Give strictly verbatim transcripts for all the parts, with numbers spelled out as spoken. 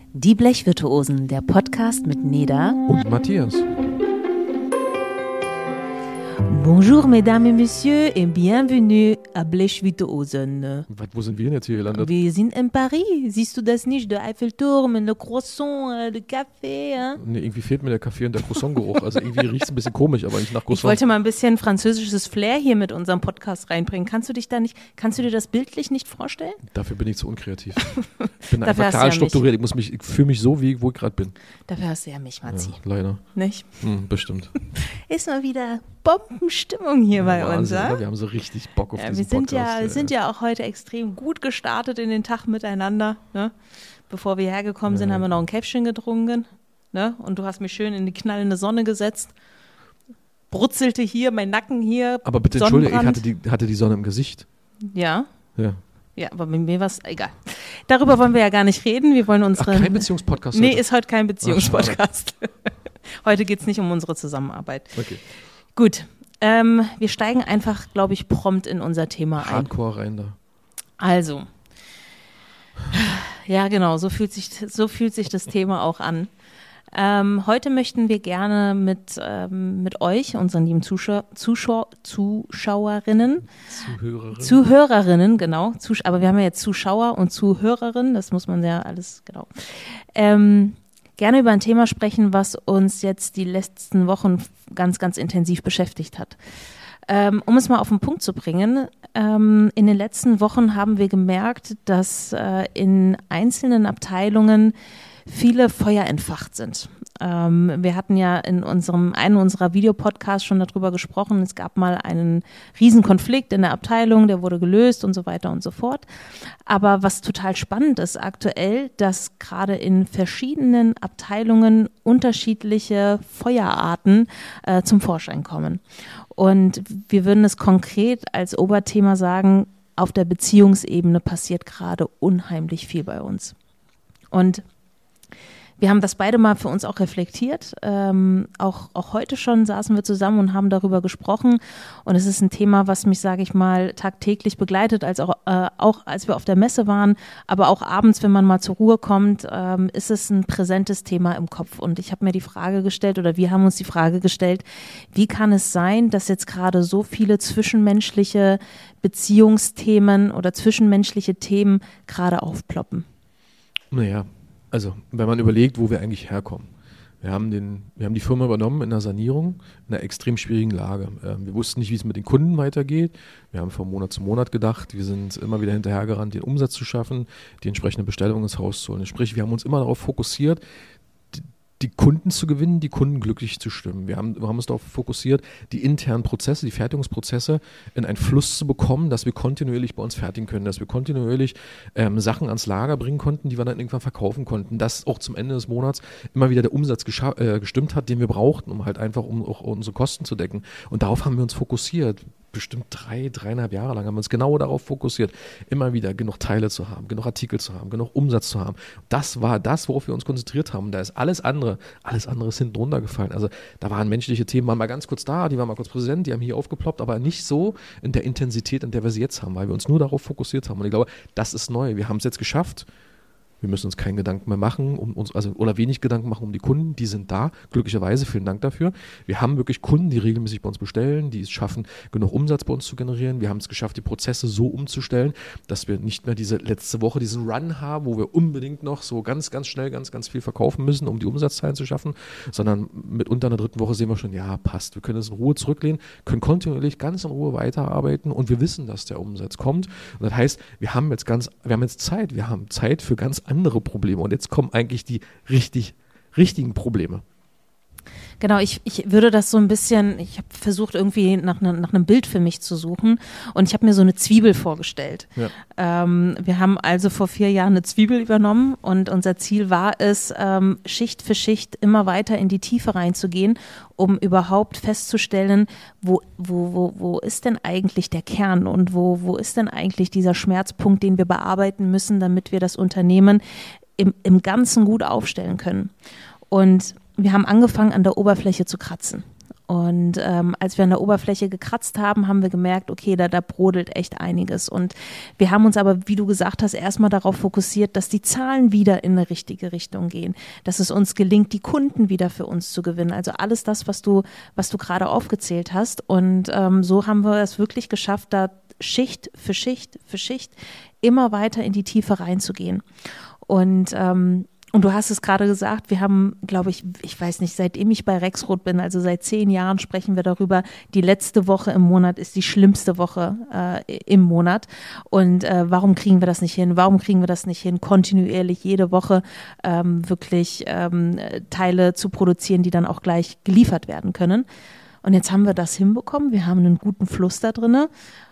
Die Blechvirtuosen, der Podcast mit Neda und Matthias. Bonjour, mesdames et messieurs, et bienvenue à Blechvirtuosen. Was, wo sind wir denn jetzt hier gelandet? Wir sind in Paris. Siehst du das nicht? Der Eiffelturm, le Croissant, le Café. Hein? Nee, irgendwie fehlt mir der Kaffee und der Croissant-Geruch. Also irgendwie riecht es ein bisschen komisch, aber nicht nach Croissant. Ich wollte mal ein bisschen französisches Flair hier mit unserem Podcast reinbringen. Kannst du dich da nicht, kannst du dir das bildlich nicht vorstellen? Dafür bin ich zu unkreativ. Ich bin Dafür einfach hast du klar ja strukturiert. Ich, muss mich, ich fühle mich so, wie wo ich gerade bin. Dafür hast du ja mich, Matzi. Ja, leider. Nicht? Hm, bestimmt. Ist mal wieder Bombenstimmung hier bei Wahnsinn, uns, ja? Wir haben so richtig Bock auf Ja, diesen wir sind Podcast. ja, ey. sind ja auch heute extrem gut gestartet in den Tag miteinander. Ne? Bevor wir hergekommen sind, Ja. haben wir noch ein Käffchen getrunken. Ne? Und du hast mich schön in die knallende Sonne gesetzt. Brutzelte hier, mein Nacken hier. Aber bitte entschuldige, ich Sonnenbrand. hatte die, hatte die Sonne im Gesicht. Ja, Ja. ja, aber bei mir war es egal. Darüber wollen wir ja gar nicht reden. Wir wollen Ach, unsere. kein Beziehungspodcast Nee, heute? ist heute kein Beziehungspodcast. Heute geht es nicht um unsere Zusammenarbeit. Okay. Gut, ähm, wir steigen einfach, glaube ich, prompt in unser Thema ein. Hardcore rein da. Also, ja genau, so fühlt sich, so fühlt sich das Thema auch an. Ähm, heute möchten wir gerne mit, ähm, mit euch, unseren lieben Zuschauer, Zuschauer, Zuschauerinnen, Zuhörerin. Zuhörerinnen, genau, Zusch- aber wir haben ja jetzt Zuschauer und Zuhörerinnen, das muss man ja alles, genau, ähm, gerne über ein Thema sprechen, was uns jetzt die letzten Wochen ganz, ganz intensiv beschäftigt hat. Ähm, um es mal auf den Punkt zu bringen, ähm, in den letzten Wochen haben wir gemerkt, dass äh, in einzelnen Abteilungen viele Feuer entfacht sind. Ähm, wir hatten ja in unserem, einem unserer Videopodcasts schon darüber gesprochen, es gab mal einen Riesenkonflikt in der Abteilung, der wurde gelöst und so weiter und so fort. Aber was total spannend ist aktuell, dass gerade in verschiedenen Abteilungen unterschiedliche Feuerarten äh, zum Vorschein kommen. Und wir würden es konkret als Oberthema sagen, auf der Beziehungsebene passiert gerade unheimlich viel bei uns. Und wir haben das beide mal für uns auch reflektiert. Ähm, auch, auch heute schon saßen wir zusammen und haben darüber gesprochen. Und es ist ein Thema, was mich, sage ich mal, tagtäglich begleitet, als auch, äh, auch als wir auf der Messe waren. Aber auch abends, wenn man mal zur Ruhe kommt, ähm, ist es ein präsentes Thema im Kopf. Und ich habe mir die Frage gestellt, oder wir haben uns die Frage gestellt, wie kann es sein, dass jetzt gerade so viele zwischenmenschliche Beziehungsthemen oder zwischenmenschliche Themen gerade aufploppen? Naja, also wenn man überlegt, wo wir eigentlich herkommen. Wir haben, den, wir haben die Firma übernommen in einer Sanierung, in einer extrem schwierigen Lage. Ähm, wir wussten nicht, wie es mit den Kunden weitergeht. Wir haben von Monat zu Monat gedacht. Wir sind immer wieder hinterhergerannt, den Umsatz zu schaffen, die entsprechende Bestellung ins Haus zu holen. Sprich, wir haben uns immer darauf fokussiert, die, die Kunden zu gewinnen, die Kunden glücklich zu stimmen. Wir haben, wir haben uns darauf fokussiert, die internen Prozesse, die Fertigungsprozesse in einen Fluss zu bekommen, dass wir kontinuierlich bei uns fertigen können, dass wir kontinuierlich ähm, Sachen ans Lager bringen konnten, die wir dann irgendwann verkaufen konnten, dass auch zum Ende des Monats immer wieder der Umsatz gescha- äh, gestimmt hat, den wir brauchten, um halt einfach um auch unsere Kosten zu decken. Und darauf haben wir uns fokussiert. Bestimmt drei, dreieinhalb Jahre lang haben wir uns genau darauf fokussiert, immer wieder genug Teile zu haben, genug Artikel zu haben, genug Umsatz zu haben. Das war das, worauf wir uns konzentriert haben. Und da ist alles andere, alles andere ist hinten runtergefallen. Also da waren menschliche Themen, waren mal ganz kurz da, die waren mal kurz präsent, die haben hier aufgeploppt, aber nicht so in der Intensität, in der wir sie jetzt haben, weil wir uns nur darauf fokussiert haben. Und ich glaube, das ist neu. Wir haben es jetzt geschafft. Wir müssen uns keinen Gedanken mehr machen, um uns, also oder wenig Gedanken machen um die Kunden, die sind da, glücklicherweise, vielen Dank dafür. Wir haben wirklich Kunden, die regelmäßig bei uns bestellen, die es schaffen, genug Umsatz bei uns zu generieren. Wir haben es geschafft, die Prozesse so umzustellen, dass wir nicht mehr diese letzte Woche diesen Run haben, wo wir unbedingt noch so ganz, ganz schnell ganz, ganz viel verkaufen müssen, um die Umsatzzahlen zu schaffen, sondern mitunter in der dritten Woche sehen wir schon, ja, passt, wir können es in Ruhe zurücklehnen, können kontinuierlich ganz in Ruhe weiterarbeiten und wir wissen, dass der Umsatz kommt. Und das heißt, wir haben jetzt ganz, wir haben jetzt Zeit, wir haben Zeit für ganz andere Probleme. Und jetzt kommen eigentlich die richtig, richtigen Probleme. Genau, ich, ich würde das so ein bisschen, ich habe versucht irgendwie nach, ne, nach einem Bild für mich zu suchen und ich habe mir so eine Zwiebel vorgestellt. Ja. Ähm, wir haben also vor vier Jahren eine Zwiebel übernommen und unser Ziel war es, ähm, Schicht für Schicht immer weiter in die Tiefe reinzugehen, um überhaupt festzustellen, wo, wo, wo, wo ist denn eigentlich der Kern und wo, wo ist denn eigentlich dieser Schmerzpunkt, den wir bearbeiten müssen, damit wir das Unternehmen im, im Ganzen gut aufstellen können. Und wir haben angefangen, an der Oberfläche zu kratzen. Und ähm, als wir an der Oberfläche gekratzt haben, haben wir gemerkt, okay, da, da brodelt echt einiges. Und wir haben uns aber, wie du gesagt hast, erstmal darauf fokussiert, dass die Zahlen wieder in eine richtige Richtung gehen, dass es uns gelingt, die Kunden wieder für uns zu gewinnen. Also alles das, was du, was du gerade aufgezählt hast. Und ähm, so haben wir es wirklich geschafft, da Schicht für Schicht für Schicht immer weiter in die Tiefe reinzugehen. Und ähm, Und du hast es gerade gesagt, wir haben, glaube ich, ich weiß nicht, seitdem ich bei Rexroth bin, also seit zehn Jahren sprechen wir darüber, die letzte Woche im Monat ist die schlimmste Woche äh, im Monat. Und äh, warum kriegen wir das nicht hin? Warum kriegen wir das nicht hin, kontinuierlich jede Woche ähm, wirklich ähm, Teile zu produzieren, die dann auch gleich geliefert werden können? Und jetzt haben wir das hinbekommen, wir haben einen guten Fluss da drin.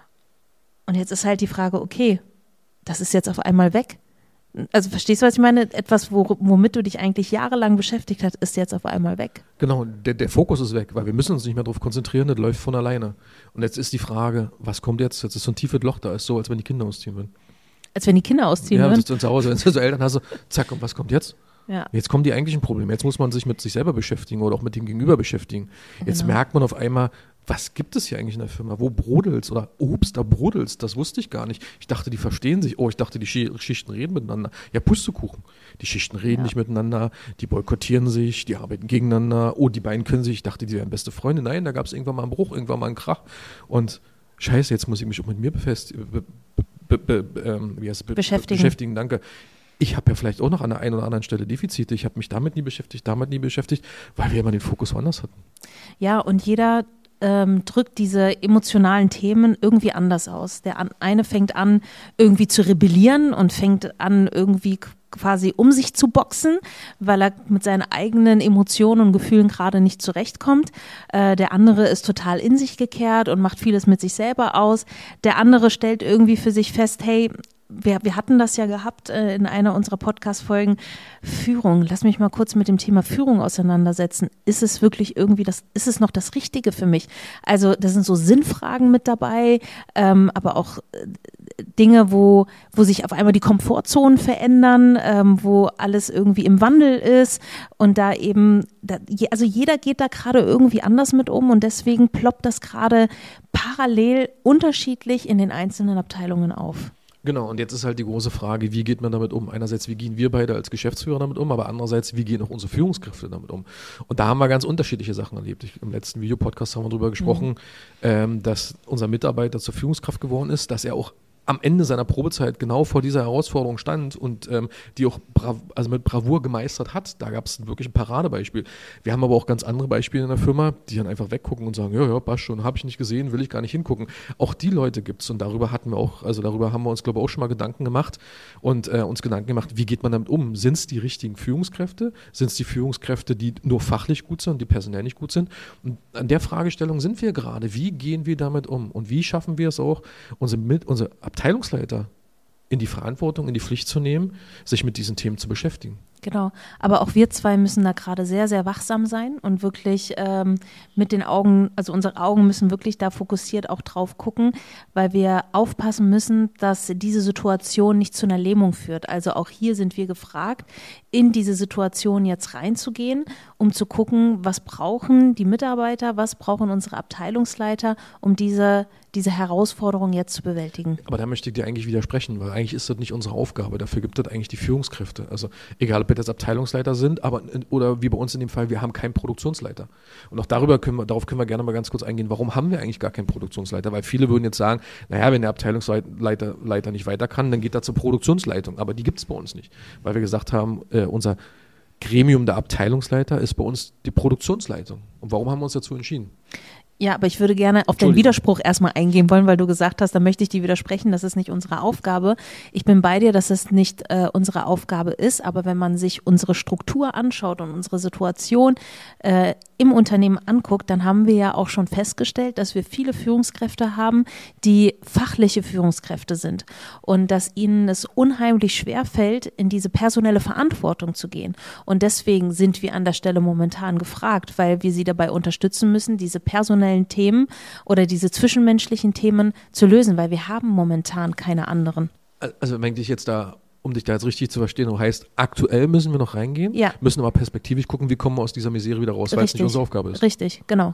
Und jetzt ist halt die Frage, okay, das ist jetzt auf einmal weg. Also verstehst du, was ich meine? Etwas, wo, womit du dich eigentlich jahrelang beschäftigt hast, ist jetzt auf einmal weg. Genau, der, der Fokus ist weg, weil wir müssen uns nicht mehr darauf konzentrieren, das läuft von alleine. Und jetzt ist die Frage, was kommt jetzt? Jetzt ist so ein tiefes Loch da, ist so, als wenn die Kinder ausziehen würden. Als wenn die Kinder ausziehen ja, würden? Ja, zu Hause, wenn du so Eltern hast, so, zack, und was kommt jetzt? Ja. Jetzt kommen die eigentlichen Probleme. Jetzt muss man sich mit sich selber beschäftigen oder auch mit dem Gegenüber beschäftigen. Jetzt genau. merkt man auf einmal, was gibt es hier eigentlich in der Firma? Wo brodelt's? Oder ups, da brodelt's. Das wusste ich gar nicht. Ich dachte, die verstehen sich. Oh, ich dachte, die Schichten reden miteinander. Ja, Pustekuchen. Die Schichten reden ja. nicht miteinander. Die boykottieren sich. Die arbeiten gegeneinander. Oh, die beiden können sich. Ich dachte, die wären beste Freunde. Nein, da gab es irgendwann mal einen Bruch, irgendwann mal einen Krach. Und scheiße, jetzt muss ich mich auch mit mir befestigen. Be, be, be, ähm, wie heißt es? Be, beschäftigen. beschäftigen. Danke. Ich habe ja vielleicht auch noch an der einen oder anderen Stelle Defizite. Ich habe mich damit nie beschäftigt, damit nie beschäftigt, weil wir immer den Fokus woanders hatten. Ja, und jeder ähm, drückt diese emotionalen Themen irgendwie anders aus. Der an, eine fängt an, irgendwie zu rebellieren und fängt an, irgendwie quasi um sich zu boxen, weil er mit seinen eigenen Emotionen und Gefühlen gerade nicht zurechtkommt. Äh, der andere ist total in sich gekehrt und macht vieles mit sich selber aus. Der andere stellt irgendwie für sich fest, hey, Wir, wir hatten das ja gehabt äh, in einer unserer Podcast-Folgen, Führung. Lass mich mal kurz mit dem Thema Führung auseinandersetzen. Ist es wirklich irgendwie das, ist es noch das Richtige für mich? Also da sind so Sinnfragen mit dabei, ähm, aber auch äh, Dinge, wo, wo sich auf einmal die Komfortzonen verändern, ähm, wo alles irgendwie im Wandel ist und da eben, da, also jeder geht da gerade irgendwie anders mit um und deswegen ploppt das gerade parallel unterschiedlich in den einzelnen Abteilungen auf. Genau, und jetzt ist halt die große Frage, wie geht man damit um? Einerseits, wie gehen wir beide als Geschäftsführer damit um, aber andererseits, wie gehen auch unsere Führungskräfte damit um? Und da haben wir ganz unterschiedliche Sachen erlebt. Ich, im letzten Videopodcast haben wir darüber gesprochen, mhm. ähm, dass unser Mitarbeiter zur Führungskraft geworden ist, dass er auch am Ende seiner Probezeit genau vor dieser Herausforderung stand und ähm, die auch brav, also mit Bravour gemeistert hat. Da gab es wirklich ein Paradebeispiel. Wir haben aber auch ganz andere Beispiele in der Firma, die dann einfach weggucken und sagen, ja, ja, passt schon, habe ich nicht gesehen, will ich gar nicht hingucken. Auch die Leute gibt es und darüber hatten wir auch, also darüber haben wir uns, glaube ich, auch schon mal Gedanken gemacht und äh, uns Gedanken gemacht, wie geht man damit um? Sind es die richtigen Führungskräfte? Sind es die Führungskräfte, die nur fachlich gut sind und die personell nicht gut sind? Und an der Fragestellung sind wir gerade. Wie gehen wir damit um? Und wie schaffen wir es auch, unsere, mit, unsere Abteilungsleiter in die Verantwortung, in die Pflicht zu nehmen, sich mit diesen Themen zu beschäftigen. Genau, aber auch wir zwei müssen da gerade sehr, sehr wachsam sein und wirklich ähm, mit den Augen, also unsere Augen müssen wirklich da fokussiert auch drauf gucken, weil wir aufpassen müssen, dass diese Situation nicht zu einer Lähmung führt. Also auch hier sind wir gefragt, in diese Situation jetzt reinzugehen, um zu gucken, was brauchen die Mitarbeiter, was brauchen unsere Abteilungsleiter, um diese diese Herausforderung jetzt zu bewältigen. Aber da möchte ich dir eigentlich widersprechen, weil eigentlich ist das nicht unsere Aufgabe. Dafür gibt es eigentlich die Führungskräfte. Also egal, ob wir jetzt Abteilungsleiter sind, aber oder wie bei uns in dem Fall, wir haben keinen Produktionsleiter. Und auch darüber können wir, darauf können wir gerne mal ganz kurz eingehen. Warum haben wir eigentlich gar keinen Produktionsleiter? Weil viele würden jetzt sagen, naja, wenn der Abteilungsleiter Leiter nicht weiter kann, dann geht er zur Produktionsleitung. Aber die gibt es bei uns nicht. Weil wir gesagt haben, äh, unser Gremium der Abteilungsleiter ist bei uns die Produktionsleitung. Und warum haben wir uns dazu entschieden? Ja, aber ich würde gerne auf deinen Widerspruch erstmal eingehen wollen, weil du gesagt hast, da möchte ich dir widersprechen, das ist nicht unsere Aufgabe. Ich bin bei dir, dass es nicht äh, unsere Aufgabe ist, aber wenn man sich unsere Struktur anschaut und unsere Situation äh, im Unternehmen anguckt, dann haben wir ja auch schon festgestellt, dass wir viele Führungskräfte haben, die fachliche Führungskräfte sind und dass ihnen es unheimlich schwer fällt, in diese personelle Verantwortung zu gehen. Und deswegen sind wir an der Stelle momentan gefragt, weil wir sie dabei unterstützen müssen, diese personelle Themen oder diese zwischenmenschlichen Themen zu lösen, weil wir haben momentan keine anderen. Also wenn ich jetzt da, um dich da jetzt richtig zu verstehen, das heißt, aktuell müssen wir noch reingehen, ja. müssen aber perspektivisch gucken, wie kommen wir aus dieser Misere wieder raus, weil es nicht unsere Aufgabe ist. Richtig, genau.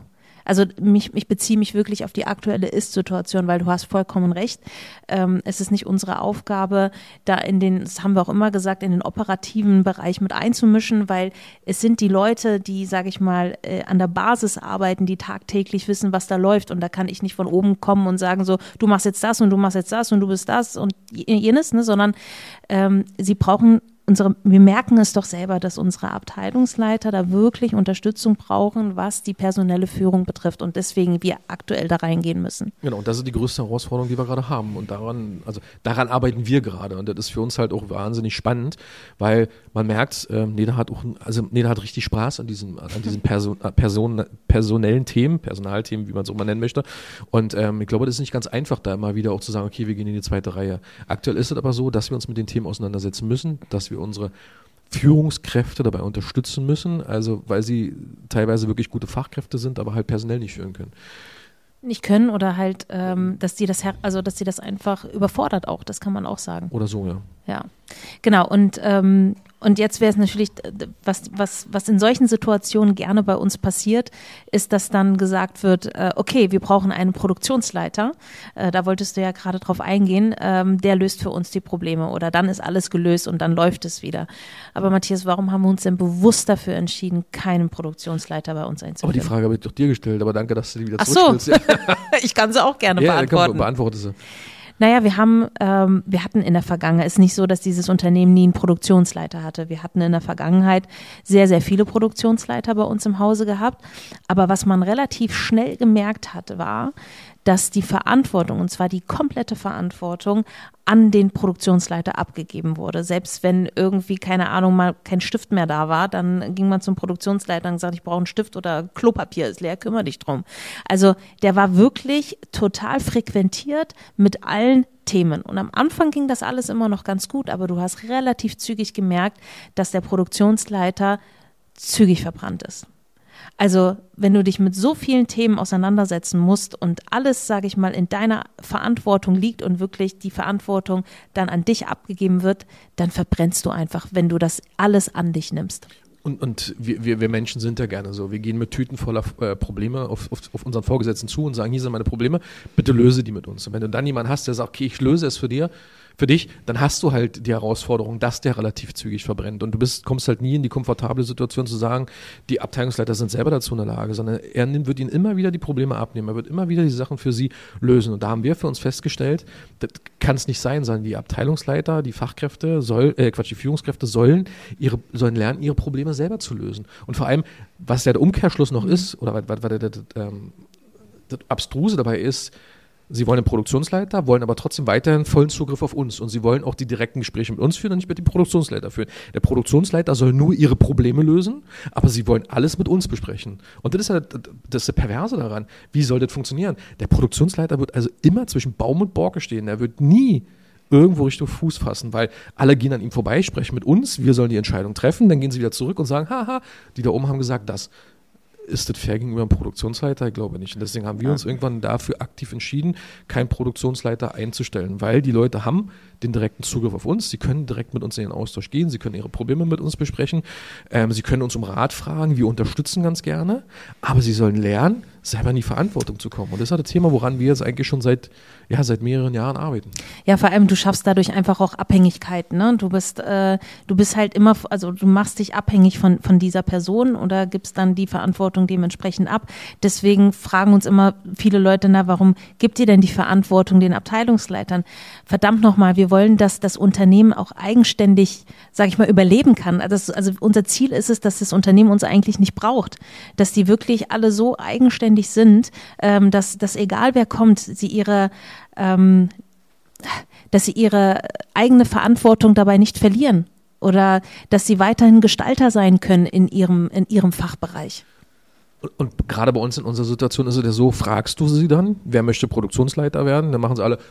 Also mich, ich beziehe mich wirklich auf die aktuelle Ist-Situation, weil du hast vollkommen recht. Ähm, es ist nicht unsere Aufgabe, da in den, das haben wir auch immer gesagt, in den operativen Bereich mit einzumischen, weil es sind die Leute, die, sage ich mal, äh, an der Basis arbeiten, die tagtäglich wissen, was da läuft. Und da kann ich nicht von oben kommen und sagen so, du machst jetzt das und du machst jetzt das und du bist das und jenes, ne? Sondern ähm, sie brauchen Unsere, wir merken es doch selber, dass unsere Abteilungsleiter da wirklich Unterstützung brauchen, was die personelle Führung betrifft und deswegen wir aktuell da reingehen müssen. Genau, und das ist die größte Herausforderung, die wir gerade haben und daran, also daran arbeiten wir gerade und das ist für uns halt auch wahnsinnig spannend, weil man merkt, äh, Neda hat auch, also Neda hat richtig Spaß an diesen, an diesen Person, Person, personellen Themen, Personalthemen, wie man es auch mal nennen möchte und ähm, ich glaube, das ist nicht ganz einfach, da immer wieder auch zu sagen, okay, wir gehen in die zweite Reihe. Aktuell ist es aber so, dass wir uns mit den Themen auseinandersetzen müssen, dass wir wir unsere Führungskräfte dabei unterstützen müssen, also weil sie teilweise wirklich gute Fachkräfte sind, aber halt personell nicht führen können. Nicht können oder halt, ähm, dass die das, also dass die das einfach überfordert auch, das kann man auch sagen. Oder so, ja. Ja, genau und ähm, Und jetzt wäre es natürlich, was, was, was in solchen Situationen gerne bei uns passiert, ist, dass dann gesagt wird, äh, okay, wir brauchen einen Produktionsleiter, äh, da wolltest du ja gerade drauf eingehen, ähm, der löst für uns die Probleme oder dann ist alles gelöst und dann läuft es wieder. Aber Matthias, warum haben wir uns denn bewusst dafür entschieden, keinen Produktionsleiter bei uns einzuführen? Aber die Frage habe ich doch dir gestellt, aber danke, dass du die wieder Ach so, zurückstellst. ich kann sie auch gerne ja, beantworten. Komm, beantworte sie. Naja, wir haben, ähm, wir hatten in der Vergangenheit, es ist nicht so, dass dieses Unternehmen nie einen Produktionsleiter hatte. Wir hatten in der Vergangenheit sehr, sehr viele Produktionsleiter bei uns im Hause gehabt. Aber was man relativ schnell gemerkt hat, war, dass die Verantwortung, und zwar die komplette Verantwortung, an den Produktionsleiter abgegeben wurde. Selbst wenn irgendwie, keine Ahnung, mal kein Stift mehr da war, dann ging man zum Produktionsleiter und gesagt, ich brauche einen Stift oder Klopapier ist leer, kümmere dich drum. Also der war wirklich total frequentiert mit allen Themen. Und am Anfang ging das alles immer noch ganz gut, aber du hast relativ zügig gemerkt, dass der Produktionsleiter zügig verbrannt ist. Also wenn du dich mit so vielen Themen auseinandersetzen musst und alles, sage ich mal, in deiner Verantwortung liegt und wirklich die Verantwortung dann an dich abgegeben wird, dann verbrennst du einfach, wenn du das alles an dich nimmst. Und, und wir, wir, wir Menschen sind ja gerne so. Wir gehen mit Tüten voller äh, Probleme auf, auf, auf unseren Vorgesetzten zu und sagen, hier sind meine Probleme, bitte löse die mit uns. Und wenn du dann jemanden hast, der sagt, okay, ich löse es für dir, für dich, dann hast du halt die Herausforderung, dass der relativ zügig verbrennt. Und du bist, kommst halt nie in die komfortable Situation zu sagen, die Abteilungsleiter sind selber dazu in der Lage, sondern er nimmt, wird ihnen immer wieder die Probleme abnehmen. Er wird immer wieder die Sachen für sie lösen. Und da haben wir für uns festgestellt, das kann es nicht sein, sondern die Abteilungsleiter, die Fachkräfte, soll, äh, Quatsch, die Führungskräfte sollen, ihre, sollen lernen, ihre Probleme selber zu lösen. Und vor allem, was ja der Umkehrschluss noch ist, oder was, was, was das, das, ähm, das Abstruse dabei ist, sie wollen einen Produktionsleiter, wollen aber trotzdem weiterhin vollen Zugriff auf uns und sie wollen auch die direkten Gespräche mit uns führen und nicht mit dem Produktionsleiter führen. Der Produktionsleiter soll nur ihre Probleme lösen, aber sie wollen alles mit uns besprechen. Und das ist ja das, ist das Perverse daran. Wie soll das funktionieren? Der Produktionsleiter wird also immer zwischen Baum und Borke stehen. Er wird nie irgendwo Richtung Fuß fassen, weil alle gehen an ihm vorbei, sprechen mit uns, wir sollen die Entscheidung treffen, dann gehen sie wieder zurück und sagen, haha, die da oben haben gesagt das. Ist das fair gegenüber einem Produktionsleiter? Ich glaube nicht. Und deswegen haben wir uns irgendwann dafür aktiv entschieden, keinen Produktionsleiter einzustellen, weil die Leute haben den direkten Zugriff auf uns. Sie können direkt mit uns in den Austausch gehen. Sie können ihre Probleme mit uns besprechen. Ähm, sie können uns um Rat fragen. Wir unterstützen ganz gerne. Aber sie sollen lernen, selber in die Verantwortung zu kommen. Und das ist das Thema, woran wir jetzt eigentlich schon seit, ja, seit mehreren Jahren arbeiten. Ja, vor allem, du schaffst dadurch einfach auch Abhängigkeiten. Ne? Du bist, äh, du bist halt immer, also du machst dich abhängig von, von dieser Person oder gibst dann die Verantwortung dementsprechend ab. Deswegen fragen uns immer viele Leute, na, warum gibt ihr denn die Verantwortung den Abteilungsleitern? Verdammt nochmal, wir wollen, dass das Unternehmen auch eigenständig, sage ich mal, überleben kann. Also, also unser Ziel ist es, dass das Unternehmen uns eigentlich nicht braucht. Dass die wirklich alle so eigenständig sind, ähm, dass, dass egal wer kommt, sie ihre, ähm, dass sie ihre eigene Verantwortung dabei nicht verlieren oder dass sie weiterhin Gestalter sein können in ihrem, in ihrem Fachbereich. Und, und gerade bei uns in unserer Situation ist es ja so, fragst du sie dann, wer möchte Produktionsleiter werden, dann machen sie alle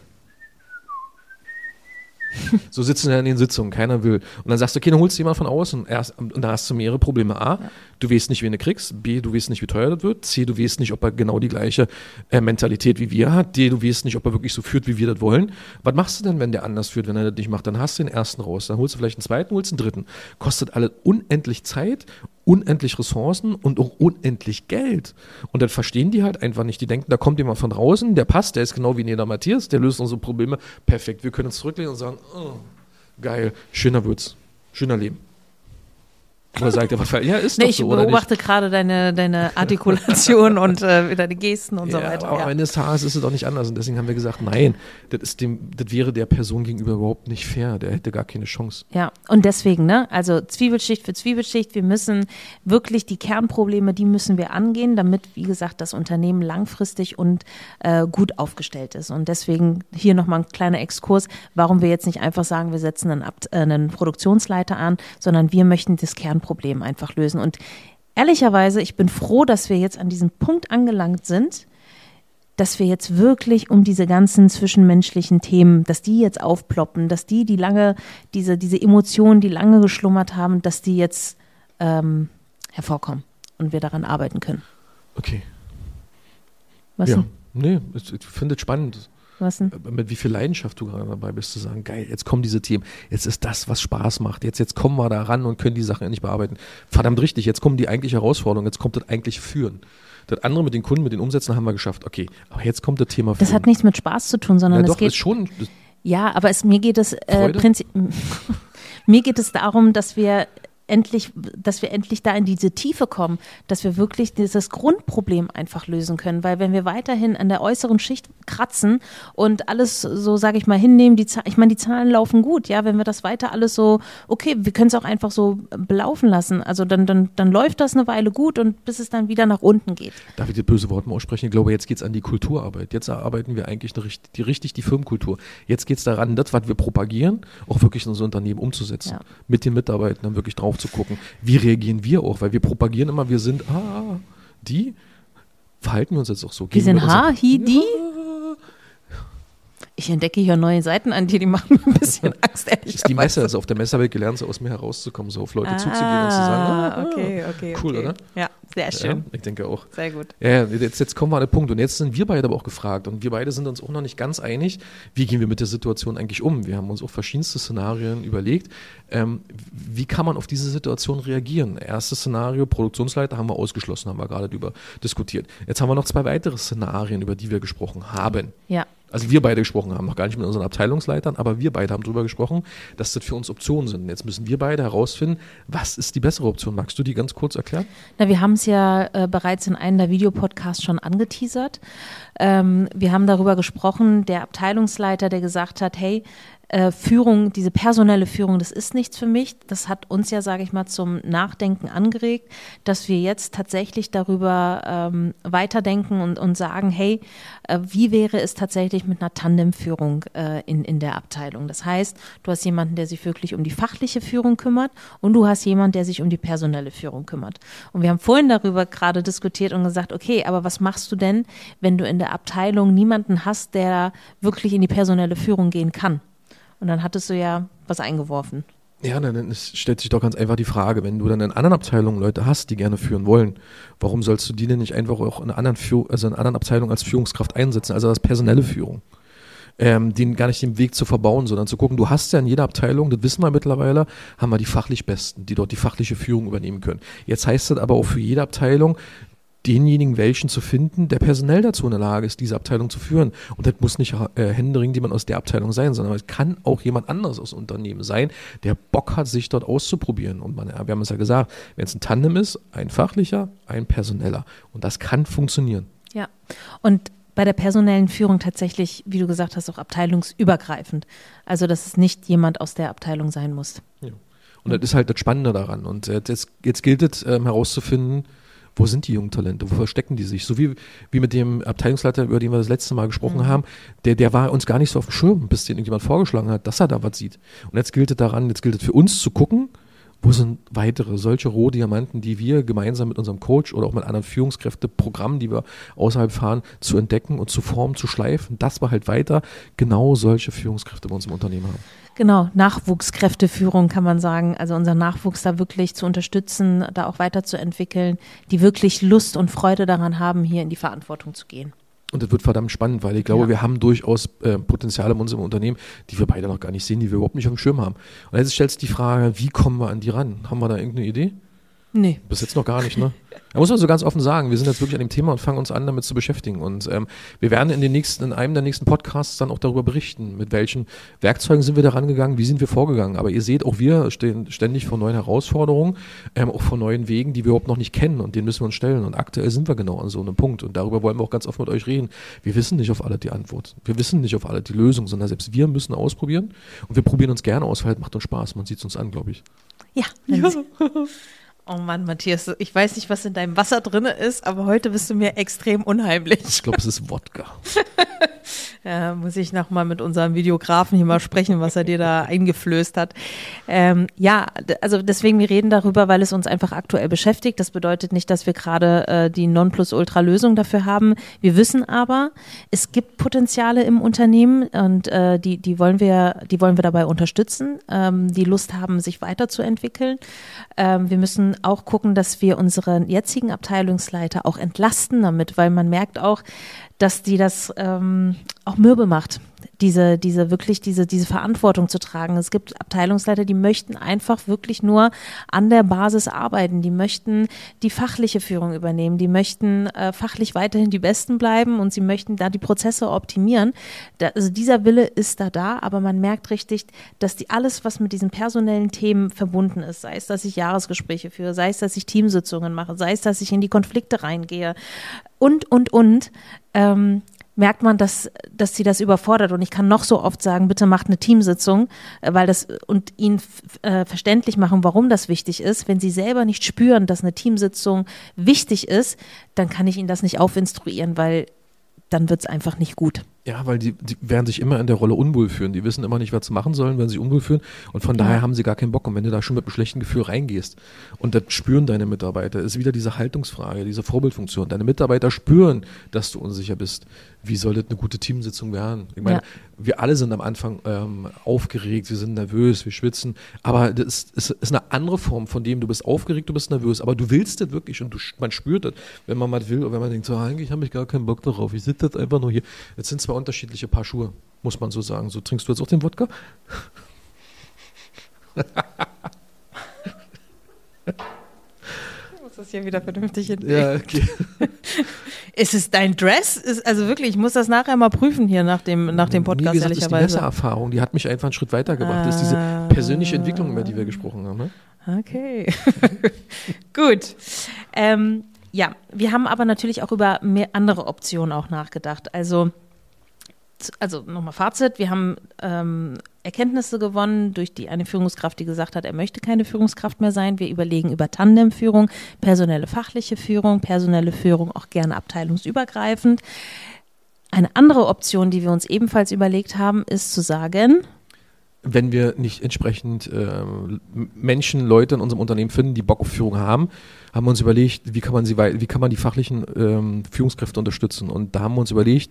so sitzen ja in den Sitzungen, keiner will. Und dann sagst du, okay, dann holst du jemanden von außen. Erst, und dann hast du mehrere Probleme. A, ja. Du weißt nicht, wen du kriegst. B, du weißt nicht, wie teuer das wird. C, du weißt nicht, ob er genau die gleiche äh, Mentalität wie wir hat. D, du weißt nicht, ob er wirklich so führt, wie wir das wollen. Was machst du denn, wenn der anders führt, wenn er das nicht macht? Dann hast du den ersten raus. Dann holst du vielleicht einen zweiten, holst einen dritten. Kostet alle unendlich Zeit unendlich Ressourcen und auch unendlich Geld. Und dann verstehen die halt einfach nicht. Die denken, da kommt jemand von draußen, der passt, der ist genau wie Neda Matthias, der löst unsere Probleme. Perfekt, wir können uns zurücklehnen und sagen, oh, geil, schöner wird's, schöner Leben. Oder sagt er, was ja, ist nee, doch ich so, oder beobachte nicht? gerade deine, deine Artikulation und äh, deine Gesten und ja, so weiter. Aber ja. am Ende des Tages ist es doch nicht anders. Und deswegen haben wir gesagt, nein, das, ist dem, das wäre der Person gegenüber überhaupt nicht fair. Der hätte gar keine Chance. Ja, und deswegen, ne, also Zwiebelschicht für Zwiebelschicht, wir müssen wirklich die Kernprobleme, die müssen wir angehen, damit, wie gesagt, das Unternehmen langfristig und äh, gut aufgestellt ist. Und deswegen hier nochmal ein kleiner Exkurs, warum wir jetzt nicht einfach sagen, wir setzen einen, Abt, äh, einen Produktionsleiter an, sondern wir möchten das Kernproblem einfach lösen. Und ehrlicherweise, ich bin froh, dass wir jetzt an diesem Punkt angelangt sind, dass wir jetzt wirklich um diese ganzen zwischenmenschlichen Themen, dass die jetzt aufploppen, dass die, die lange, diese, diese Emotionen, die lange geschlummert haben, dass die jetzt ähm, hervorkommen und wir daran arbeiten können. Okay. Was ja. denn? Nee, ich, ich finde es spannend. Was denn? Mit wie viel Leidenschaft du gerade dabei bist, zu sagen, geil, jetzt kommen diese Themen, jetzt ist das, was Spaß macht, jetzt, jetzt kommen wir da ran und können die Sachen endlich bearbeiten. Verdammt richtig, jetzt kommen die eigentliche Herausforderungen, jetzt kommt das eigentlich Führen. Das andere mit den Kunden, mit den Umsätzen haben wir geschafft, okay, aber jetzt kommt das Thema Führen. Das hat nichts mit Spaß zu tun, sondern ja, es doch, geht... ist schon... Das ja, aber es, mir geht es äh, Freude? prinzip, mir geht es darum, dass wir endlich, dass wir endlich da in diese Tiefe kommen, dass wir wirklich dieses Grundproblem einfach lösen können, weil wenn wir weiterhin an der äußeren Schicht kratzen und alles so, sage ich mal, hinnehmen, die Zahlen, ich meine, die Zahlen laufen gut, ja, wenn wir das weiter alles so, okay, wir können es auch einfach so belaufen lassen, also dann, dann, dann läuft das eine Weile gut und bis es dann wieder nach unten geht. Darf ich das böse Wort mal aussprechen? Ich glaube, jetzt geht es an die Kulturarbeit. Jetzt erarbeiten wir eigentlich eine, die, richtig die Firmenkultur. Jetzt geht es daran, das, was wir propagieren, auch wirklich in unser Unternehmen umzusetzen. Ja. Mit den Mitarbeitern dann wirklich drauf zu gucken. Wie reagieren wir auch? Weil wir propagieren immer, wir sind, ah, die, verhalten wir uns jetzt auch so. Wir sind gegenüber ha, unseren- hi, die. Ja. Ich entdecke hier neue Seiten an dir, die machen mir ein bisschen Angst, ehrlich Das ist die Messe, also auf der Messe habe ich gelernt, so aus mir herauszukommen, so auf Leute zuzugehen und zu sagen, ah, okay, okay, cool, okay. oder? Ja, sehr schön. Ja, ich denke auch. Sehr gut. Ja, ja, jetzt, jetzt kommen wir an den Punkt und jetzt sind wir beide aber auch gefragt und wir beide sind uns auch noch nicht ganz einig, wie gehen wir mit der Situation eigentlich um. Wir haben uns auch verschiedenste Szenarien überlegt. Ähm, wie kann man auf diese Situation reagieren? Erstes Szenario, Produktionsleiter haben wir ausgeschlossen, haben wir gerade darüber diskutiert. Jetzt haben wir noch zwei weitere Szenarien, über die wir gesprochen haben. Ja. Also wir beide gesprochen haben, noch gar nicht mit unseren Abteilungsleitern, aber wir beide haben darüber gesprochen, dass das für uns Optionen sind. Jetzt müssen wir beide herausfinden, was ist die bessere Option. Magst du die ganz kurz erklären? Na, wir haben es ja äh, bereits in einem der Videopodcasts schon angeteasert. Ähm, wir haben darüber gesprochen, der Abteilungsleiter, der gesagt hat, hey, äh, Führung, diese personelle Führung, das ist nichts für mich. Das hat uns ja, sage ich mal, zum Nachdenken angeregt, dass wir jetzt tatsächlich darüber ähm, weiterdenken und, und sagen, hey, äh, wie wäre es tatsächlich mit einer Tandemführung äh, in, in der Abteilung? Das heißt, du hast jemanden, der sich wirklich um die fachliche Führung kümmert und du hast jemanden, der sich um die personelle Führung kümmert. Und wir haben vorhin darüber gerade diskutiert und gesagt, okay, aber was machst du denn, wenn du in der Abteilung niemanden hast, der wirklich in die personelle Führung gehen kann? Und dann hattest du ja was eingeworfen. Ja, dann dann ist, stellt sich doch ganz einfach die Frage, wenn du dann in anderen Abteilungen Leute hast, die gerne führen wollen, warum sollst du die denn nicht einfach auch in anderen, Führ- also in anderen Abteilungen als Führungskraft einsetzen, also als personelle Führung? Ähm, den gar nicht den Weg zu verbauen, sondern zu gucken, du hast ja in jeder Abteilung, das wissen wir mittlerweile, haben wir die fachlich Besten, die dort die fachliche Führung übernehmen können. Jetzt heißt das aber auch für jede Abteilung, denjenigen welchen zu finden, der personell dazu in der Lage ist, diese Abteilung zu führen. Und das muss nicht äh, händeringend jemand aus der Abteilung sein, sondern es kann auch jemand anderes aus dem Unternehmen sein, der Bock hat, sich dort auszuprobieren. Und man, wir haben es ja gesagt, wenn es ein Tandem ist, ein fachlicher, ein personeller. Und das kann funktionieren. Ja, und bei der personellen Führung tatsächlich, wie du gesagt hast, auch abteilungsübergreifend. Also, dass es nicht jemand aus der Abteilung sein muss. Ja. Und das ist halt das Spannende daran. Und äh, jetzt, jetzt gilt es ähm, herauszufinden, wo sind die jungen Talente? Wo verstecken die sich? So wie, wie mit dem Abteilungsleiter, über den wir das letzte Mal gesprochen Mhm. haben, der, der war uns gar nicht so auf dem Schirm, bis den irgendjemand vorgeschlagen hat, dass er da was sieht. Und jetzt gilt es daran, jetzt gilt es für uns zu gucken, wo sind weitere solche Rohdiamanten, die wir gemeinsam mit unserem Coach oder auch mit anderen Führungskräfteprogrammen, die wir außerhalb fahren, zu entdecken und zu formen, zu schleifen, dass wir halt weiter genau solche Führungskräfte bei uns im Unternehmen haben. Genau, Nachwuchskräfteführung kann man sagen, also unseren Nachwuchs da wirklich zu unterstützen, da auch weiterzuentwickeln, die wirklich Lust und Freude daran haben, hier in die Verantwortung zu gehen. Und das wird verdammt spannend, weil ich glaube, Ja. wir haben durchaus äh, Potenziale in unserem Unternehmen, die wir beide noch gar nicht sehen, die wir überhaupt nicht auf dem Schirm haben. Und jetzt stellt sich die Frage, wie kommen wir an die ran? Haben wir da irgendeine Idee? Nee. Bis jetzt noch gar nicht, ne? Da muss man so ganz offen sagen, wir sind jetzt wirklich an dem Thema und fangen uns an, damit zu beschäftigen. Und ähm, wir werden in den nächsten, in einem der nächsten Podcasts dann auch darüber berichten, mit welchen Werkzeugen sind wir da rangegangen, wie sind wir vorgegangen. Aber ihr seht, auch wir stehen ständig vor neuen Herausforderungen, ähm, auch vor neuen Wegen, die wir überhaupt noch nicht kennen und denen müssen wir uns stellen. Und aktuell sind wir genau an so einem Punkt. Und darüber wollen wir auch ganz offen mit euch reden. Wir wissen nicht auf alle die Antwort. Wir wissen nicht auf alle die Lösung, sondern selbst wir müssen ausprobieren. Und wir probieren uns gerne aus, weil es macht uns Spaß. Man sieht es uns an, glaube ich. Ja. ja. Oh Mann, Matthias, ich weiß nicht, was in deinem Wasser drin ist, aber heute bist du mir extrem unheimlich. Ich glaube, es ist Wodka. Ja, muss ich nochmal mit unserem Videografen hier mal sprechen, was er dir da eingeflößt hat. Ähm, ja, also deswegen, wir reden darüber, weil es uns einfach aktuell beschäftigt. Das bedeutet nicht, dass wir gerade äh, die Nonplusultra-Lösung dafür haben. Wir wissen aber, es gibt Potenziale im Unternehmen und äh, die, die wollen wir, die wollen wir dabei unterstützen, ähm, die Lust haben, sich weiterzuentwickeln. Ähm, wir müssen auch gucken, dass wir unseren jetzigen Abteilungsleiter auch entlasten damit, weil man merkt auch, dass die das ähm, auch mürbe macht, diese, diese wirklich diese, diese Verantwortung zu tragen. Es gibt Abteilungsleiter, die möchten einfach wirklich nur an der Basis arbeiten, die möchten die fachliche Führung übernehmen, die möchten äh, fachlich weiterhin die Besten bleiben und sie möchten da die Prozesse optimieren. Da, also dieser Wille ist da da, aber man merkt richtig, dass die alles, was mit diesen personellen Themen verbunden ist, sei es, dass ich Jahresgespräche führe, sei es, dass ich Teamsitzungen mache, sei es, dass ich in die Konflikte reingehe und, und, und, ähm, merkt man, dass, dass sie das überfordert. Und ich kann noch so oft sagen, bitte macht eine Teamsitzung, weil das und ihnen äh, verständlich machen, warum das wichtig ist. Wenn sie selber nicht spüren, dass eine Teamsitzung wichtig ist, dann kann ich ihnen das nicht aufinstruieren, weil dann wird es einfach nicht gut. Ja, weil die, die werden sich immer in der Rolle unwohl fühlen. Die wissen immer nicht, was sie machen sollen, wenn sie sich unwohl fühlen. Und von ja. daher haben sie gar keinen Bock. Und wenn du da schon mit einem schlechten Gefühl reingehst und das spüren deine Mitarbeiter, ist wieder diese Haltungsfrage, diese Vorbildfunktion. Deine Mitarbeiter spüren, dass du unsicher bist. Wie soll das eine gute Teamsitzung werden? Ich meine, ja. wir alle sind am Anfang ähm, aufgeregt, wir sind nervös, wir schwitzen. Aber das ist, ist, ist eine andere Form von dem, du bist aufgeregt, du bist nervös. Aber du willst das wirklich und du, man spürt das, wenn man mal will. Und wenn man denkt, so, eigentlich habe ich gar keinen Bock darauf. Ich sitze jetzt einfach nur hier. Jetzt sind zwei unterschiedliche Paar Schuhe, muss man so sagen. So, trinkst du jetzt auch den Wodka? Ich muss das hier wieder vernünftig hinlegen. Ja, okay. Ist es dein Dress? Ist, also wirklich, ich muss das nachher mal prüfen hier nach dem, nach dem Podcast, nee, gesagt, ehrlicherweise. Ist die Messererfahrung, die hat mich einfach einen Schritt weitergebracht. Ah. Das ist diese persönliche Entwicklung, über die wir gesprochen haben. Ne? Okay. Gut. Ähm, ja, wir haben aber natürlich auch über mehr andere Optionen auch nachgedacht. Also Also nochmal Fazit, wir haben ähm, Erkenntnisse gewonnen durch die eine Führungskraft, die gesagt hat, er möchte keine Führungskraft mehr sein. Wir überlegen über Tandemführung, personelle fachliche Führung, personelle Führung auch gerne abteilungsübergreifend. Eine andere Option, die wir uns ebenfalls überlegt haben, ist zu sagen, wenn wir nicht entsprechend äh, Menschen, Leute in unserem Unternehmen finden, die Bock auf Führung haben, haben wir uns überlegt, wie kann man sie, wie kann man die fachlichen ähm, Führungskräfte unterstützen. Und da haben wir uns überlegt,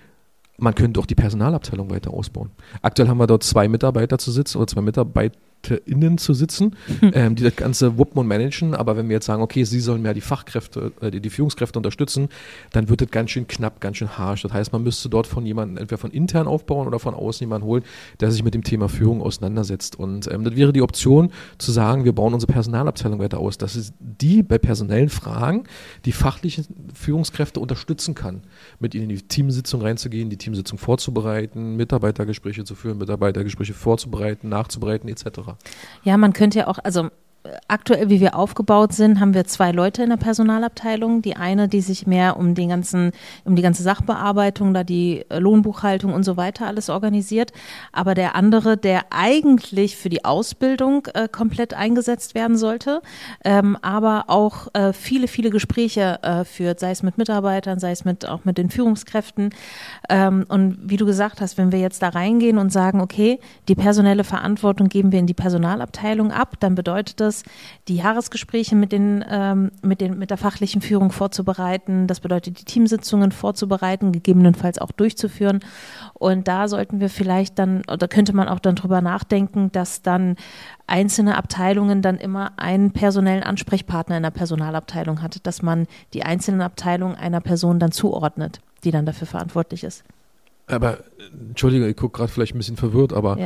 man könnte auch die Personalabteilung weiter ausbauen. Aktuell haben wir dort zwei Mitarbeiter zu sitzen oder zwei MitarbeiterInnen zu sitzen, hm. ähm, die das Ganze wuppen und managen. Aber wenn wir jetzt sagen, okay, sie sollen mehr die Fachkräfte, äh, die, die Führungskräfte unterstützen, dann wird das ganz schön knapp, ganz schön harsch. Das heißt, man müsste dort von jemandem, entweder von intern aufbauen oder von außen jemanden holen, der sich mit dem Thema Führung auseinandersetzt. Und ähm, das wäre die Option, zu sagen, wir bauen unsere Personalabteilung weiter aus, dass es die bei personellen Fragen die fachlichen Führungskräfte unterstützen kann, mit ihnen in die Teamsitzung reinzugehen, die Teamsitzung vorzubereiten, Mitarbeitergespräche zu führen, Mitarbeitergespräche vorzubereiten, nachzubereiten et cetera. Ja, man könnte ja auch, also aktuell, wie wir aufgebaut sind, haben wir zwei Leute in der Personalabteilung. Die eine, die sich mehr um den ganzen, um die ganze Sachbearbeitung, da die Lohnbuchhaltung und so weiter alles organisiert. Aber der andere, der eigentlich für die Ausbildung äh, komplett eingesetzt werden sollte, ähm, aber auch äh, viele, viele Gespräche äh, führt, sei es mit Mitarbeitern, sei es mit auch mit den Führungskräften. Ähm, und wie du gesagt hast, wenn wir jetzt da reingehen und sagen, okay, die personelle Verantwortung geben wir in die Personalabteilung ab, dann bedeutet das, die Jahresgespräche mit den, ähm, mit den, mit der fachlichen Führung vorzubereiten. Das bedeutet, die Teamsitzungen vorzubereiten, gegebenenfalls auch durchzuführen. Und da sollten wir vielleicht dann, oder könnte man auch dann drüber nachdenken, dass dann einzelne Abteilungen dann immer einen personellen Ansprechpartner in der Personalabteilung hat, dass man die einzelnen Abteilungen einer Person dann zuordnet, die dann dafür verantwortlich ist. Aber, Entschuldige, ich gucke gerade vielleicht ein bisschen verwirrt, aber ja.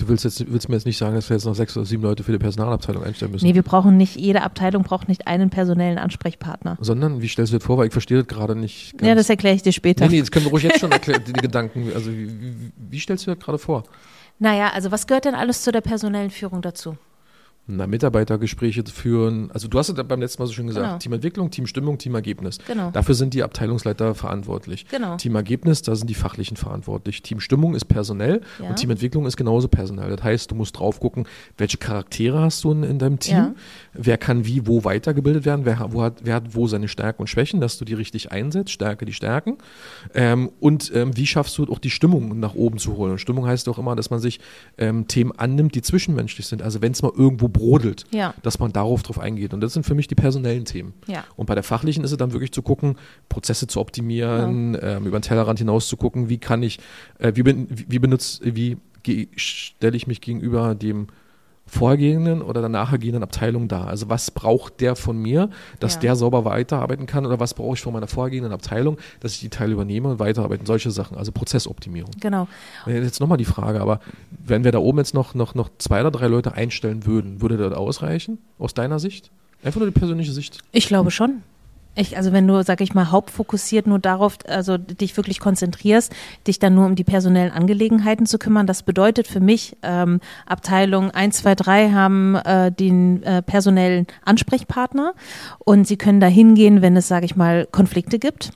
Du willst, jetzt, willst mir jetzt nicht sagen, dass wir jetzt noch sechs oder sieben Leute für die Personalabteilung einstellen müssen? Nee, wir brauchen nicht, jede Abteilung braucht nicht einen personellen Ansprechpartner. Sondern, wie stellst du das vor, weil ich verstehe das gerade nicht ganz. Ja, das erkläre ich dir später. Nee, nee, das können wir ruhig jetzt schon erklären, die, die Gedanken. Also wie, wie, wie stellst du das gerade vor? Naja, also was gehört denn alles zu der personellen Führung dazu? Na, Mitarbeitergespräche führen. Also du hast es beim letzten Mal so schön gesagt, Genau. Teamentwicklung, Teamstimmung, Teamergebnis. Genau. Dafür sind die Abteilungsleiter verantwortlich. Genau. Teamergebnis, da sind die Fachlichen verantwortlich. Teamstimmung ist personell Ja. und Teamentwicklung ist genauso personell. Das heißt, du musst drauf gucken, welche Charaktere hast du in, in deinem Team, Ja. wer kann wie, wo weitergebildet werden, wer, wo hat, wer hat wo seine Stärken und Schwächen, dass du die richtig einsetzt, stärke die Stärken. Ähm, und ähm, wie schaffst du auch die Stimmung nach oben zu holen? Und Stimmung heißt auch immer, dass man sich ähm, Themen annimmt, die zwischenmenschlich sind. Also wenn es mal irgendwo brodelt, Ja. dass man darauf drauf eingeht. Und das sind für mich die personellen Themen. Ja. Und bei der fachlichen ist es dann wirklich zu gucken, Prozesse zu optimieren, ähm, über den Tellerrand hinaus zu gucken, wie kann ich, äh, wie, bin, wie, wie benutze, wie ge- stelle ich mich gegenüber dem vorgehenden oder danach gehenden Abteilung dar. Also was braucht der von mir, dass Ja. der sauber weiterarbeiten kann, oder was brauche ich von meiner vorgehenden Abteilung, dass ich die Teile übernehme und weiterarbeiten. Solche Sachen, also Prozessoptimierung. Genau. Jetzt nochmal die Frage, aber wenn wir da oben jetzt noch, noch, noch zwei oder drei Leute einstellen würden, würde das ausreichen aus deiner Sicht? Einfach nur die persönliche Sicht. Ich glaube schon. Ich, also wenn du, sag ich mal, hauptfokussiert nur darauf, also dich wirklich konzentrierst, dich dann nur um die personellen Angelegenheiten zu kümmern, das bedeutet für mich, ähm, Abteilung eins, zwei, drei haben äh, den äh, personellen Ansprechpartner und sie können da hingehen, wenn es, sag ich mal, Konflikte gibt.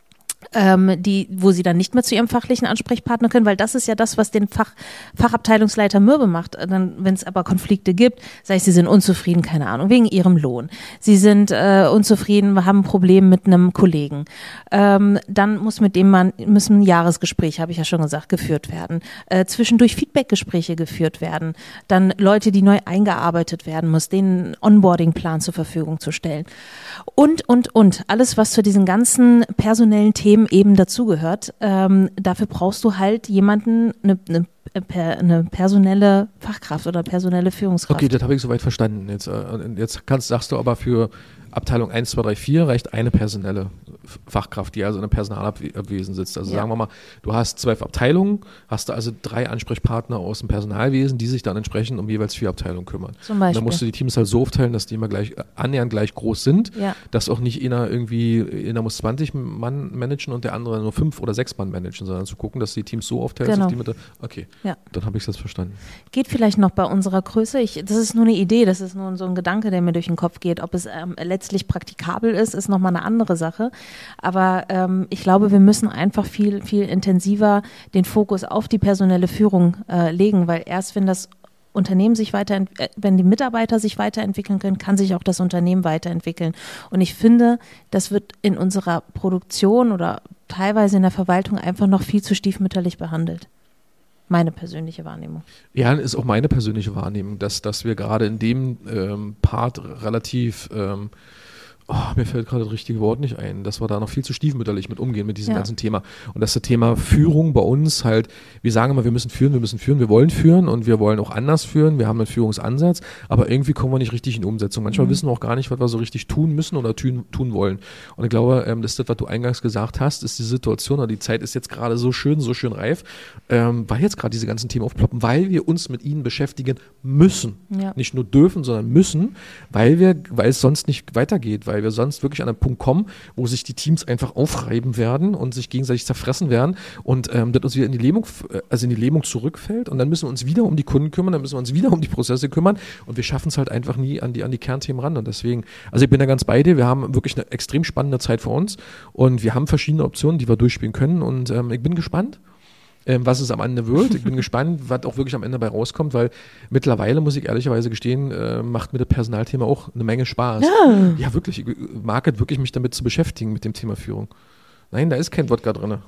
Ähm, die, wo sie dann nicht mehr zu ihrem fachlichen Ansprechpartner können, weil das ist ja das, was den Fach, Fachabteilungsleiter mürbe macht. Dann, wenn es aber Konflikte gibt, sei es, sie sind unzufrieden, keine Ahnung, wegen ihrem Lohn. Sie sind äh, unzufrieden, haben ein Problem mit einem Kollegen. Ähm, dann muss mit dem man, müssen Jahresgespräche, habe ich ja schon gesagt, geführt werden. Äh, zwischendurch Feedbackgespräche geführt werden. Dann Leute, die neu eingearbeitet werden muss, denen einen Onboarding-Plan zur Verfügung zu stellen. Und, und, und. Alles, was zu diesen ganzen personellen Themen eben dazugehört. Ähm, dafür brauchst du halt jemanden, eine, eine, eine personelle Fachkraft oder personelle Führungskraft. Okay, das habe ich soweit verstanden. Jetzt, äh, jetzt kannst, sagst du aber, für Abteilung eins, zwei, drei, vier reicht eine personelle Fachkraft, die also in einem Personalabwesen sitzt. Also Ja. sagen wir mal, du hast zwölf Abteilungen, hast du also drei Ansprechpartner aus dem Personalwesen, die sich dann entsprechend um jeweils vier Abteilungen kümmern. Zum Beispiel. Dann musst du die Teams halt so aufteilen, dass die immer gleich annähernd gleich groß sind, Ja. dass auch nicht einer irgendwie, einer muss zwanzig Mann managen und der andere nur fünf oder sechs Mann managen, sondern zu gucken, dass die Teams so aufteilst, Genau. auf die Mitte. Okay, Ja. dann habe ich das verstanden. Geht vielleicht noch bei unserer Größe. Ich, das ist nur eine Idee, das ist nur so ein Gedanke, der mir durch den Kopf geht. Ob es ähm, letztlich praktikabel ist, ist nochmal eine andere Sache. Aber ähm, ich glaube, wir müssen einfach viel, viel intensiver den Fokus auf die personelle Führung äh, legen, weil erst wenn das Unternehmen sich weiterentwickeln, wenn die Mitarbeiter sich weiterentwickeln können, kann sich auch das Unternehmen weiterentwickeln. Und ich finde, das wird in unserer Produktion oder teilweise in der Verwaltung einfach noch viel zu stiefmütterlich behandelt. Meine persönliche Wahrnehmung. Ja, ist auch meine persönliche Wahrnehmung, dass, dass wir gerade in dem ähm, Part relativ, ähm, oh, mir fällt gerade das richtige Wort nicht ein, dass wir da noch viel zu stiefmütterlich mit umgehen, mit diesem Ja. ganzen Thema. Und dass das Thema Führung bei uns halt, wir sagen immer, wir müssen führen, wir müssen führen, wir wollen führen und wir wollen auch anders führen, wir haben einen Führungsansatz, aber irgendwie kommen wir nicht richtig in Umsetzung. Manchmal Mhm. wissen wir auch gar nicht, was wir so richtig tun müssen oder tun, tun wollen. Und ich glaube, ähm, das ist das, was du eingangs gesagt hast, ist die Situation, oder die Zeit ist jetzt gerade so schön, so schön reif, ähm, weil jetzt gerade diese ganzen Themen aufploppen, weil wir uns mit ihnen beschäftigen müssen. Ja. Nicht nur dürfen, sondern müssen, weil wir, weil es sonst nicht weitergeht, weil wir sonst wirklich an einen Punkt kommen, wo sich die Teams einfach aufreiben werden und sich gegenseitig zerfressen werden und ähm, das uns wieder in die Lähmung, also in die Lähmung zurückfällt, und dann müssen wir uns wieder um die Kunden kümmern, dann müssen wir uns wieder um die Prozesse kümmern, und wir schaffen es halt einfach nie an die, an die Kernthemen ran. Und deswegen, also ich bin da ganz bei dir, wir haben wirklich eine extrem spannende Zeit vor uns und wir haben verschiedene Optionen, die wir durchspielen können, und ähm, ich bin gespannt, ähm, was es am Ende wird. Ich bin gespannt, was auch wirklich am Ende dabei rauskommt, weil mittlerweile, muss ich ehrlicherweise gestehen, äh, macht mir das Personalthema auch eine Menge Spaß. Ja. Ja, wirklich. Ich mag es wirklich, mich damit zu beschäftigen, mit dem Thema Führung. Nein, da ist kein Wodka drin.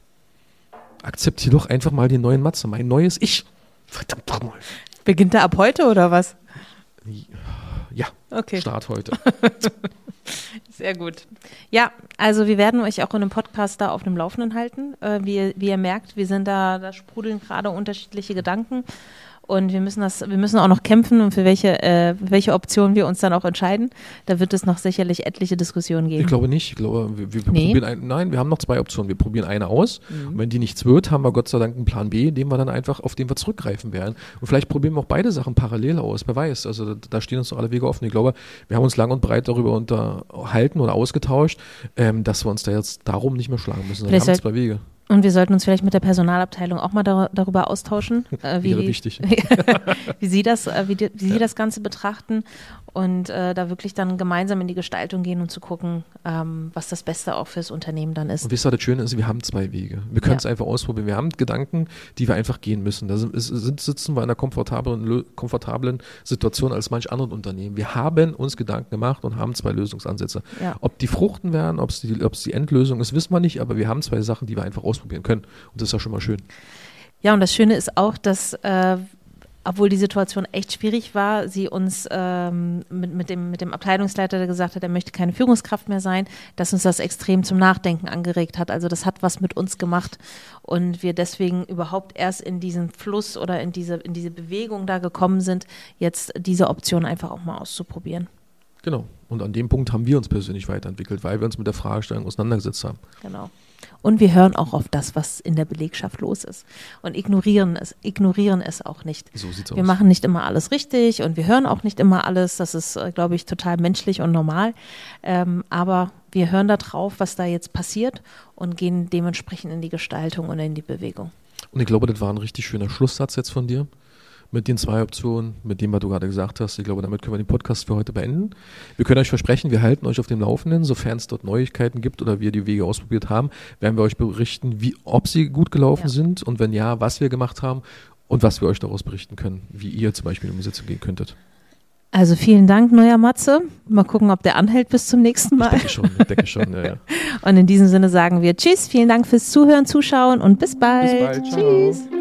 Akzeptier doch einfach mal den neuen Matze, mein neues Ich. Verdammt nochmal. Beginnt er ab heute oder was? Ja, Okay. Start heute. Sehr gut. Ja, also wir werden euch auch in einem Podcast da auf dem Laufenden halten. Äh, wie, ihr- wie ihr merkt, wir sind da, da sprudeln gerade unterschiedliche Gedanken. Und wir müssen das, wir müssen auch noch kämpfen und für welche, äh, welche Option wir uns dann auch entscheiden. Da wird es noch sicherlich etliche Diskussionen geben. Ich glaube nicht. Ich glaube, wir, wir Nee. probieren ein, nein, wir haben noch zwei Optionen. Wir probieren eine aus. Mhm. Und wenn die nichts wird, haben wir Gott sei Dank einen Plan B, den wir dann einfach, auf den wir zurückgreifen werden. Und vielleicht probieren wir auch beide Sachen parallel aus. Wer weiß. Also da, da stehen uns doch alle Wege offen. Ich glaube, wir haben uns lang und breit darüber unterhalten oder ausgetauscht, ähm, dass wir uns da jetzt darum nicht mehr schlagen müssen. Wir Vielleicht haben soll- zwei Wege. Und wir sollten uns vielleicht mit der Personalabteilung auch mal dar- darüber austauschen, äh, wie, Wäre wichtig. wie sie das, äh, wie, die, wie sie das Ganze betrachten und äh, da wirklich dann gemeinsam in die Gestaltung gehen und zu gucken, ähm, was das Beste auch fürs Unternehmen dann ist. Und wisst ihr, das Schöne ist, wir haben zwei Wege. Wir können es Ja. einfach ausprobieren. Wir haben Gedanken, die wir einfach gehen müssen. Da sind, sind, sitzen wir in einer komfortablen, lö- komfortablen Situation als manch anderen Unternehmen. Wir haben uns Gedanken gemacht und haben zwei Lösungsansätze. Ja. Ob die fruchten werden, ob es die, ob es die Endlösung ist, wissen wir nicht, aber wir haben zwei Sachen, die wir einfach ausprobieren können. Und das ist ja schon mal schön. Ja, und das Schöne ist auch, dass äh, obwohl die Situation echt schwierig war, sie uns ähm, mit, mit, dem, mit dem Abteilungsleiter, der gesagt hat, er möchte keine Führungskraft mehr sein, dass uns das extrem zum Nachdenken angeregt hat. Also das hat was mit uns gemacht und wir deswegen überhaupt erst in diesen Fluss oder in diese, in diese Bewegung da gekommen sind, jetzt diese Option einfach auch mal auszuprobieren. Genau. Und an dem Punkt haben wir uns persönlich weiterentwickelt, weil wir uns mit der Fragestellung auseinandergesetzt haben. Genau. Und wir hören auch auf das, was in der Belegschaft los ist und ignorieren es, ignorieren es auch nicht. So sieht's Wir aus. machen nicht immer alles richtig und wir hören auch nicht immer alles. Das ist, äh, glaube ich, total menschlich und normal. Ähm, aber wir hören da drauf, was da jetzt passiert und gehen dementsprechend in die Gestaltung und in die Bewegung. Und ich glaube, das war ein richtig schöner Schlusssatz jetzt von dir. Mit den zwei Optionen, mit dem, was du gerade gesagt hast. Ich glaube, damit können wir den Podcast für heute beenden. Wir können euch versprechen, wir halten euch auf dem Laufenden. Sofern es dort Neuigkeiten gibt oder wir die Wege ausprobiert haben, werden wir euch berichten, wie, ob sie gut gelaufen Ja. sind und wenn ja, was wir gemacht haben und was wir euch daraus berichten können, wie ihr zum Beispiel in Umsetzung gehen könntet. Also vielen Dank, neuer Matze. Mal gucken, ob der anhält bis zum nächsten Ich Mal. denke schon, ich denke schon. Ja, ja. Und in diesem Sinne sagen wir Tschüss, vielen Dank fürs Zuhören, Zuschauen und bis bald. Bis bald, ciao. Tschüss.